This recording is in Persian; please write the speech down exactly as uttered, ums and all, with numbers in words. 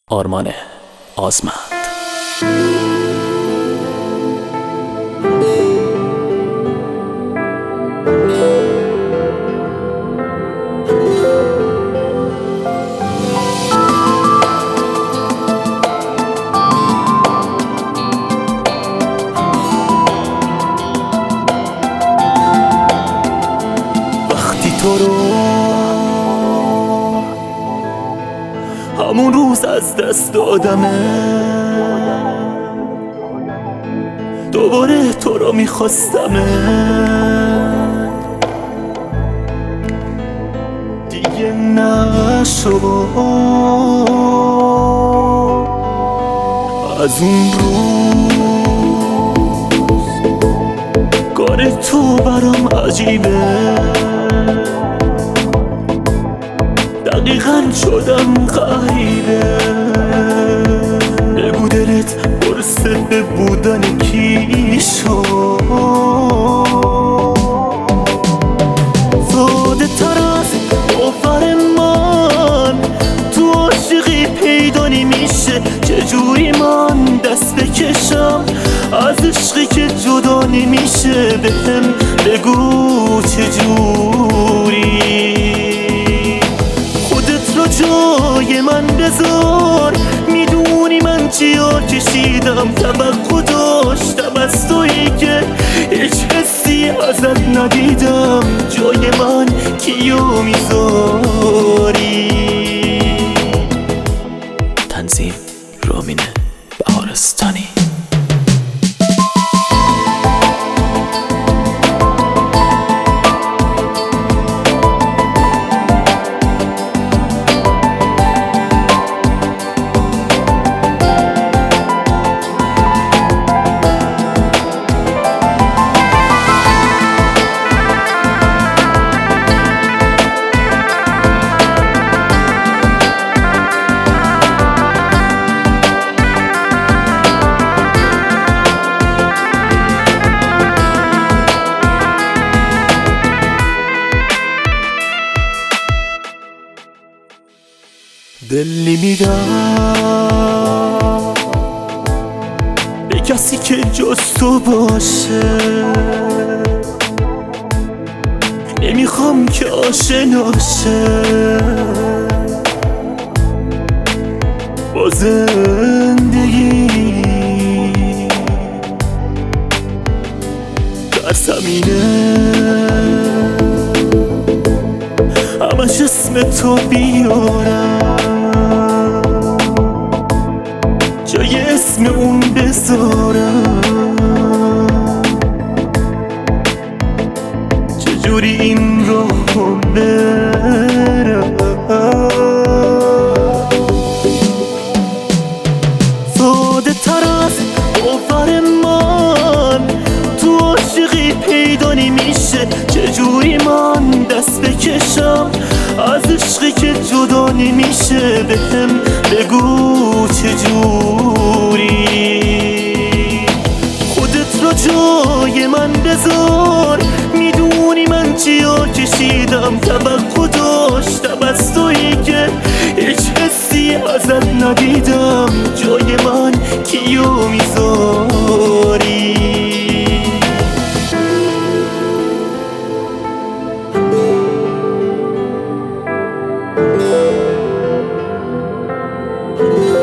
آرمان آزمند. وقتی تو رو همون روز از دست دادمه، دوباره تو رو میخواستمه، دیگه نشو از اون روز. کار تو برام عجیبه، دقیقاً شدم غریبه. بگو دلت پرسه بودن کی شد، ساده تر از باور من تو عاشقی پیدا نمیشه. چجوری من دست بکشم از عشقی که جدا نمیشه؟ بهم بگو چجوری جای من بذار. میدونی من چیا کشیدم، توقع داشتم از تویی که هیچ حسی ازت ندیدم. جای من کیو میذاری؟ تنظیم رامین بهارستانی. دل نمیدم به کسی که جز تو باشه، نمیخوام که آشناشه با زندگی. در زمینه همش اسم تو بیارم، جای اسم اون بذارم. چجوری این راهو برم؟ ساده تر از باور من تو عاشقی پیدا نمیشه. چجوری من دست بکشم از عشقی که جدا نمیشه؟ بهم بگو چجوری خودت رو جای من بذار. میدونی من چیا کشیدم، توقع داشتم از تویی که هیچ حسی ازت ندیدم. جای من کیو میذاری؟ Oh